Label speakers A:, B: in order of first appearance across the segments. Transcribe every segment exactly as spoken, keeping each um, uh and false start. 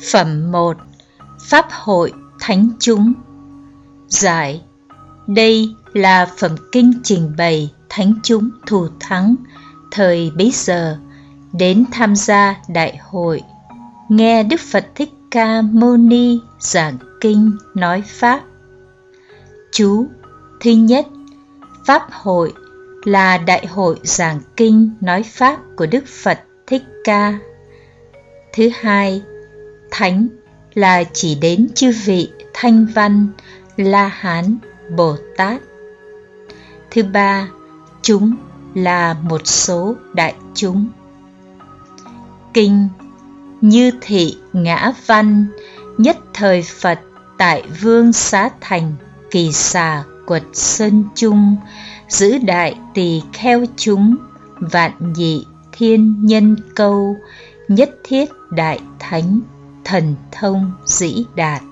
A: Phẩm một. Pháp hội thánh chúng. Giải: đây là phẩm kinh trình bày thánh chúng thù thắng thời bấy giờ đến tham gia đại hội, nghe Đức Phật Thích Ca Mâu Ni giảng kinh nói pháp. Chú: thứ nhất, pháp hội là đại hội giảng kinh nói pháp của Đức Phật Thích Ca. Thứ hai, thánh là chỉ đến chư vị Thanh Văn, La Hán, Bồ Tát. Thứ ba, chúng là một số đại chúng. Kinh: Như thị ngã văn, nhất thời Phật tại Vương Xá Thành, Kỳ Xà Quật Sơn Trung, giữ đại tỳ kheo chúng, vạn nhị thiên nhân câu, nhất thiết đại thánh, thần thông dĩ đạt.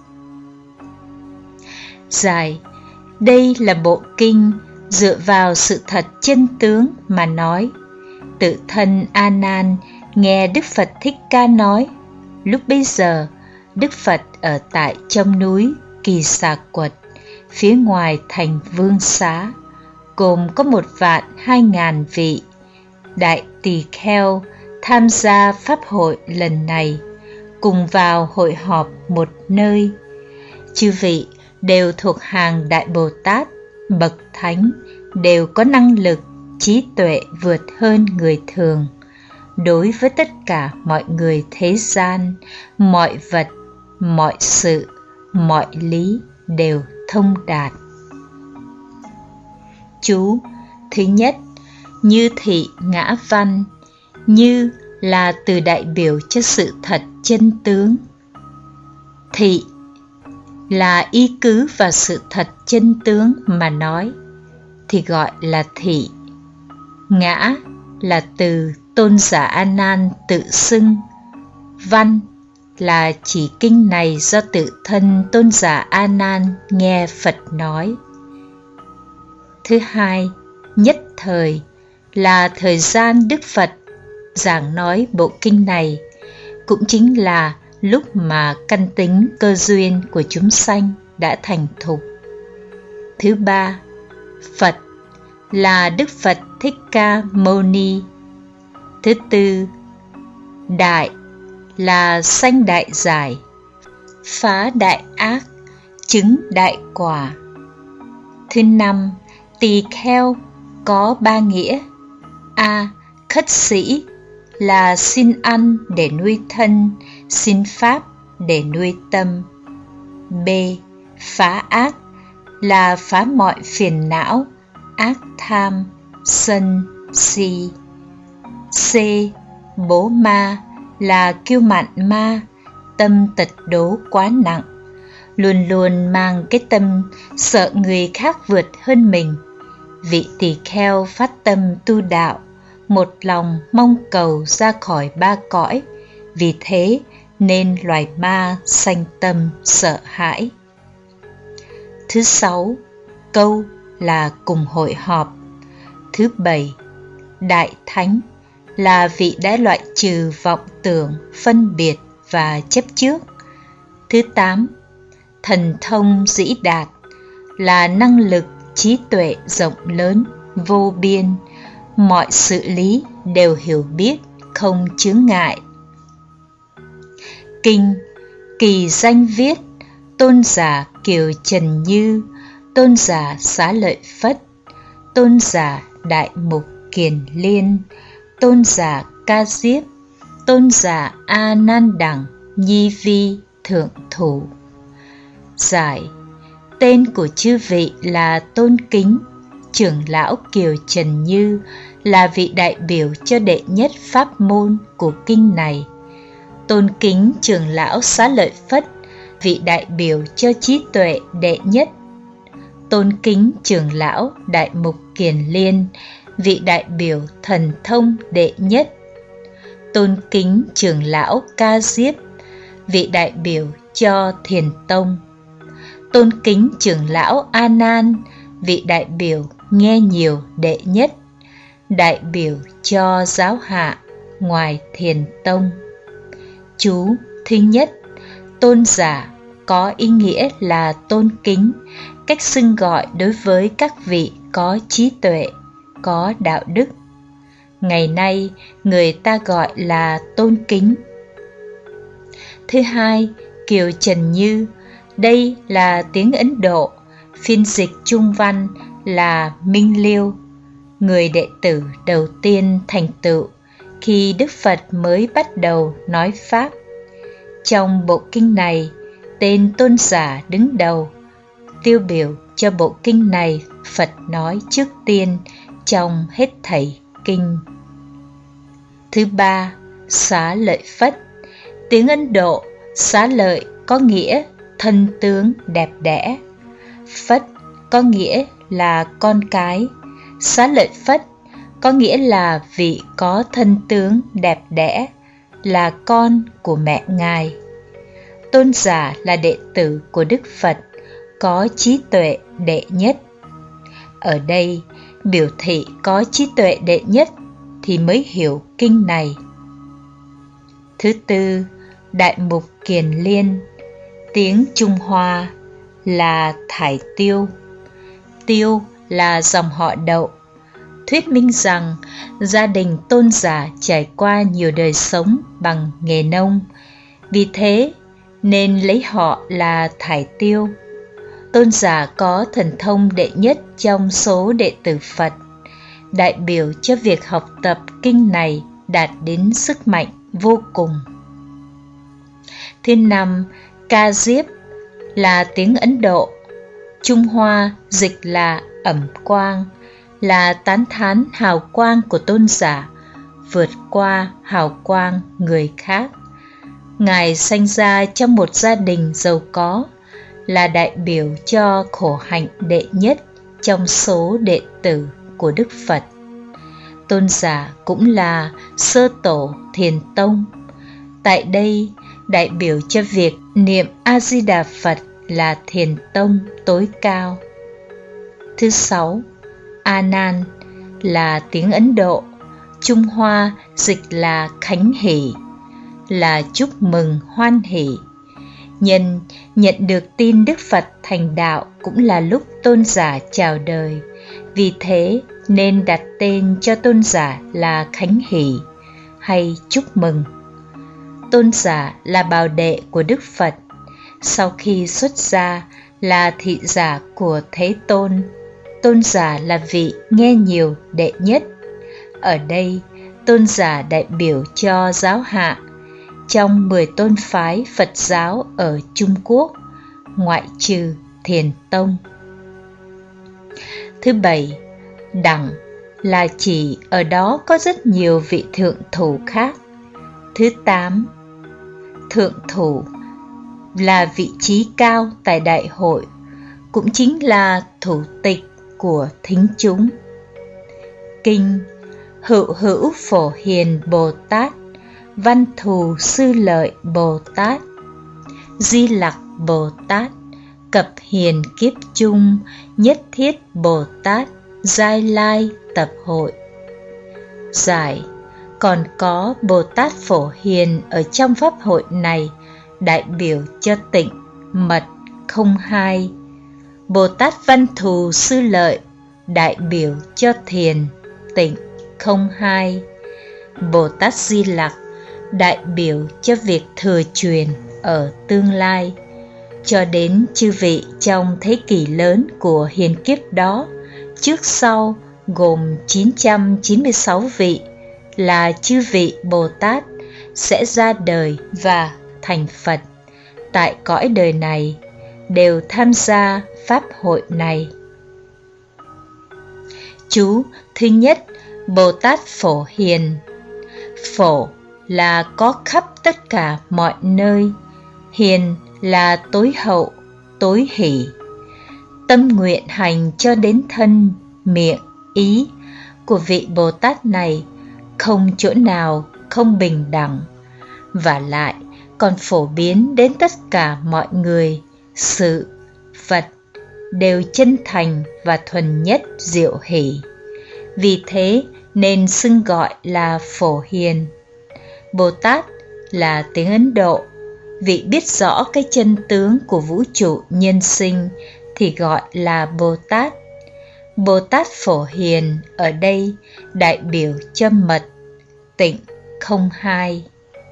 A: Giải: đây là bộ kinh dựa vào sự thật chân tướng mà nói. Tự thân A Nan nghe Đức Phật Thích Ca nói, lúc bấy giờ Đức Phật ở tại trong núi Kỳ Xà Quật, phía ngoài thành Vương Xá, gồm có một vạn hai ngàn vị đại tỳ kheo tham gia pháp hội lần này, cùng vào hội họp một nơi. Chư vị đều thuộc hàng Đại Bồ Tát, bậc thánh, đều có năng lực, trí tuệ vượt hơn người thường. Đối với tất cả mọi người thế gian, mọi vật, mọi sự, mọi lý đều thông đạt. Chú: thứ nhất, như thị ngã văn. Như là từ đại biểu cho sự thật chân tướng. Thị là y cứ vào sự thật chân tướng mà nói, thì gọi là thị. Ngã là từ tôn giả A Nan tự xưng. Văn là chỉ kinh này do tự thân tôn giả A Nan nghe Phật nói. Thứ hai, nhất thời là thời gian Đức Phật giảng nói bộ kinh này, cũng chính là lúc mà căn tính cơ duyên của chúng sanh đã thành thục. Thứ ba, Phật là Đức Phật Thích Ca Mâu Ni. Thứ tư, đại là sanh đại giải, phá đại ác, chứng đại quả. Thứ năm, tỳ kheo có ba nghĩa. A. Khất sĩ là xin ăn để nuôi thân, xin pháp để nuôi tâm. B. Phá ác là phá mọi phiền não, ác tham, sân, si. C. Bố ma là kiêu mạn ma, tâm tật đố quá nặng, luôn luôn mang cái tâm sợ người khác vượt hơn mình. Vị tỳ kheo phát tâm tu đạo, một lòng mong cầu ra khỏi ba cõi, vì thế nên loài ma sanh tâm sợ hãi. Thứ sáu, câu là cùng hội họp. Thứ bảy, đại thánh là vị đã loại trừ vọng tưởng, phân biệt và chấp trước. Thứ tám, thần thông dĩ đạt là năng lực, trí tuệ rộng lớn, vô biên, mọi sự lý đều hiểu biết, không chướng ngại. Kinh: Kỳ danh viết, tôn giả Kiều Trần Như, tôn giả Xá Lợi Phất, tôn giả Đại Mục Kiền Liên, tôn giả Ca Diếp, tôn giả A Nan Đẳng Nhi Vi Thượng Thủ. Giải: tên của chư vị là tôn kính. Trưởng lão Kiều Trần Như là vị đại biểu cho đệ nhất pháp môn của kinh này. Tôn kính trưởng lão Xá Lợi Phất, vị đại biểu cho trí tuệ đệ nhất. Tôn kính trưởng lão Đại Mục Kiền Liên, vị đại biểu thần thông đệ nhất. Tôn kính trưởng lão Ca Diếp, vị đại biểu cho Thiền Tông. Tôn kính trưởng lão A Nan, vị đại biểu nghe nhiều đệ nhất, đại biểu cho giáo hạ ngoài Thiền Tông. Chú: thứ nhất, Tôn giả có ý nghĩa là tôn kính, cách xưng gọi đối với các vị có trí tuệ, có đạo đức. Ngày nay, người ta gọi là tôn kính. Thứ hai, Kiều Trần Như. Đây là tiếng Ấn Độ, phiên dịch Trung văn là Minh Liêu, người đệ tử đầu tiên thành tựu khi Đức Phật mới bắt đầu nói Pháp. Trong bộ kinh này, tên tôn giả đứng đầu. Tiêu biểu cho bộ kinh này, Phật nói trước tiên trong hết thảy kinh. Thứ ba, Xá Lợi Phất. Tiếng Ấn Độ, xá lợi có nghĩa thân tướng đẹp đẽ. Phất có nghĩa là con cái. Xá Lợi Phất có nghĩa là vị có thân tướng đẹp đẽ, là con của mẹ Ngài. Tôn giả là đệ tử của Đức Phật, có trí tuệ đệ nhất. Ở đây, biểu thị có trí tuệ đệ nhất thì mới hiểu kinh này. Thứ tư, Đại Mục Kiền Liên. Tiếng Trung Hoa là Thải Tiêu. Tiêu là dòng họ Đậu, thuyết minh rằng gia đình tôn giả trải qua nhiều đời sống bằng nghề nông, vì thế nên lấy họ là Thải Tiêu. Tôn giả có thần thông đệ nhất trong số đệ tử Phật, đại biểu cho việc học tập kinh này đạt đến sức mạnh vô cùng. Thứ năm, Ca Diếp là tiếng Ấn Độ, Trung Hoa dịch là ẩm quang, là tán thán hào quang của tôn giả vượt qua hào quang người khác. Ngài sanh ra trong một gia đình giàu có, là đại biểu cho khổ hạnh đệ nhất trong số đệ tử của Đức Phật. Tôn giả cũng là sơ tổ Thiền Tông. Tại đây, đại biểu cho việc niệm A-di-đà Phật là Thiền Tông tối cao. Thứ sáu, A Nan là tiếng Ấn Độ, Trung Hoa dịch là khánh hỷ, là chúc mừng hoan hỷ. Nhân nhận được tin Đức Phật thành đạo cũng là lúc tôn giả chào đời, vì thế nên đặt tên cho tôn giả là khánh hỷ hay chúc mừng. Tôn giả là bào đệ của Đức Phật, sau khi xuất gia là thị giả của Thế Tôn. Tôn giả là vị nghe nhiều đệ nhất. Ở đây, tôn giả đại biểu cho giáo hạ trong mười tôn phái Phật giáo ở Trung Quốc, ngoại trừ Thiền Tông. Thứ bảy, Đẳng là chỉ ở đó có rất nhiều vị thượng thủ khác. Thứ tám, Thượng thủ là vị trí cao tại đại hội, cũng chính là thủ tịch của thính chúng. Kinh Hữu Hữu Phổ Hiền Bồ Tát, Văn Thù Sư Lợi Bồ Tát, Di Lặc Bồ Tát, Cập Hiền Kiếp Chung, Nhất Thiết Bồ Tát, Giai Lai Tập Hội. Giải, còn có Bồ Tát Phổ Hiền ở trong pháp hội này, đại biểu cho tịnh mật không hai. Bồ Tát Văn Thù Sư Lợi, đại biểu cho thiền tịnh không hai. Bồ Tát Di Lặc, đại biểu cho việc thừa truyền ở tương lai, cho đến chư vị trong thế kỷ lớn của hiền kiếp đó, trước sau gồm chín trăm chín mươi sáu vị là chư vị Bồ Tát sẽ ra đời và thành Phật tại cõi đời này, đều tham gia pháp hội này. Chú thứ nhất, Bồ Tát Phổ Hiền. Phổ là có khắp tất cả mọi nơi, hiền là tối hậu, tối hỷ. Tâm nguyện hành cho đến thân, miệng, ý của vị Bồ Tát này không chỗ nào không bình đẳng, và lại còn phổ biến đến tất cả mọi người, sự, vật đều chân thành và thuần nhất diệu hỷ. Vì thế nên xưng gọi là Phổ Hiền. Bồ Tát là tiếng Ấn Độ, Vị biết rõ cái chân tướng của vũ trụ nhân sinh thì gọi là Bồ Tát. Bồ Tát Phổ Hiền ở đây đại biểu cho mật tịnh không hai.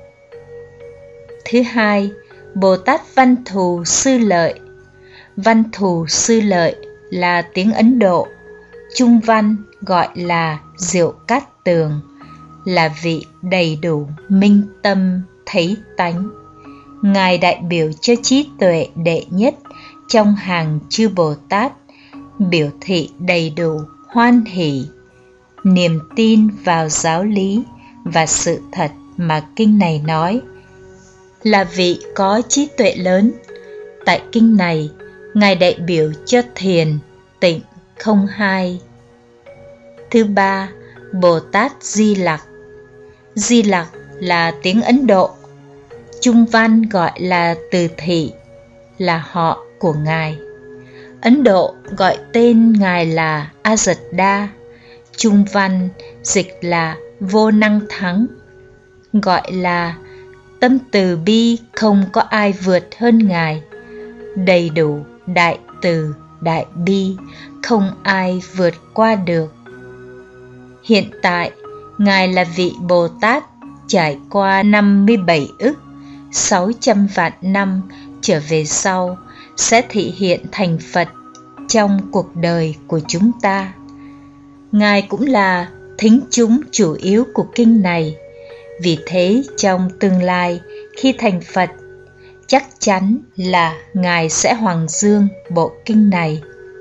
A: Thứ hai, Bồ Tát Văn Thù Sư Lợi. Văn Thù Sư Lợi là tiếng Ấn Độ, Trung văn gọi là Diệu Cát Tường, là vị đầy đủ minh tâm thấy tánh. Ngài đại biểu cho trí tuệ đệ nhất trong hàng chư Bồ Tát, biểu thị đầy đủ hoan hỷ, niềm tin vào giáo lý và sự thật mà kinh này nói, là vị có trí tuệ lớn. Tại kinh này, Ngài đại biểu cho thiền tịnh không hai. Thứ ba, Bồ Tát Di Lặc. Di Lặc là tiếng Ấn Độ, Trung văn gọi là Từ Thị, là họ của Ngài. Ấn Độ gọi tên Ngài là Ajada, Trung văn dịch là Vô Năng Thắng, gọi là tâm từ bi không có ai vượt hơn Ngài, đầy đủ đại từ đại bi, không ai vượt qua được. Hiện tại, Ngài là vị Bồ Tát trải qua năm mươi bảy ức sáu trăm vạn năm trở về sau sẽ thị hiện thành Phật trong cuộc đời của chúng ta. Ngài cũng là thính chúng chủ yếu của kinh này. Vì thế trong tương lai khi thành Phật, chắc chắn là Ngài sẽ hoàng dương bộ kinh này.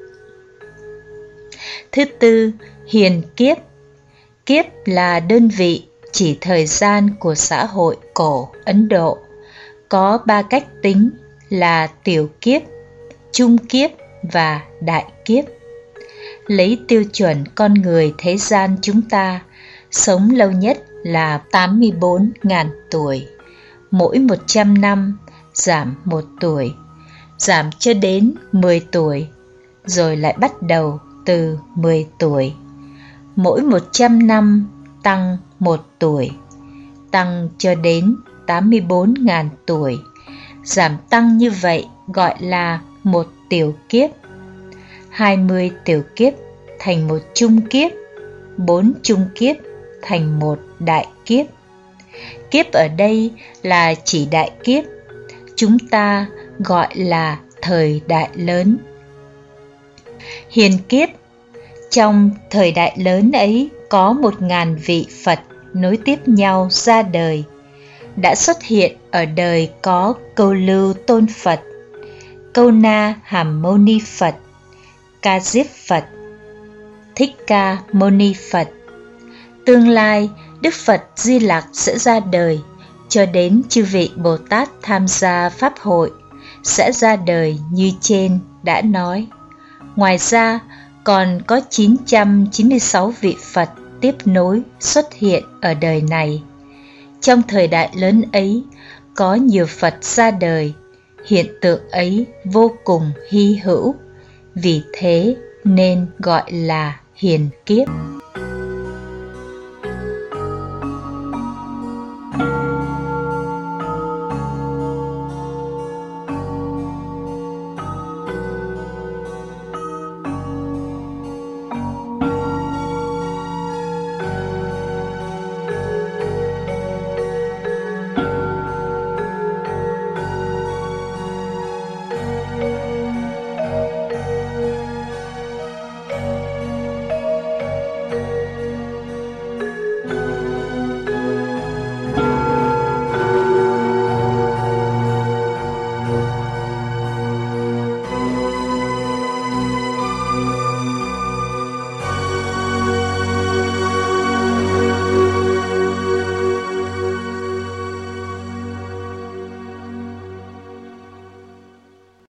A: Thứ tư, hiền kiếp. Kiếp là đơn vị chỉ thời gian của xã hội cổ Ấn Độ. Có ba cách tính là tiểu kiếp, trung kiếp và đại kiếp. Lấy tiêu chuẩn con người thế gian chúng ta, sống lâu nhất là tám mươi bốn nghìn tuổi. Mỗi một trăm năm giảm một tuổi, giảm cho đến mười tuổi, rồi lại bắt đầu từ mười tuổi. Mỗi một trăm năm tăng một tuổi, tăng cho đến tám mươi bốn nghìn tuổi. Giảm tăng như vậy gọi là một tiểu kiếp. hai mươi tiểu kiếp thành một trung kiếp, bốn trung kiếp thành một đại kiếp. Kiếp ở đây là chỉ đại kiếp, chúng ta gọi là thời đại lớn. Hiền kiếp, trong thời đại lớn ấy có một ngàn vị Phật nối tiếp nhau ra đời. Đã xuất hiện ở đời có Câu Lưu Tôn Phật, Câu Na Hàm Mâu Ni Phật, Ca Diếp Phật, Thích Ca Mâu Ni Phật. Tương lai Đức Phật Di Lặc sẽ ra đời, cho đến chư vị Bồ Tát tham gia Pháp hội sẽ ra đời như trên đã nói. Ngoài ra còn có chín trăm chín mươi sáu vị Phật tiếp nối xuất hiện ở đời này. Trong thời đại lớn ấy có nhiều Phật ra đời, hiện tượng ấy vô cùng hy hữu, vì thế nên gọi là hiền kiếp.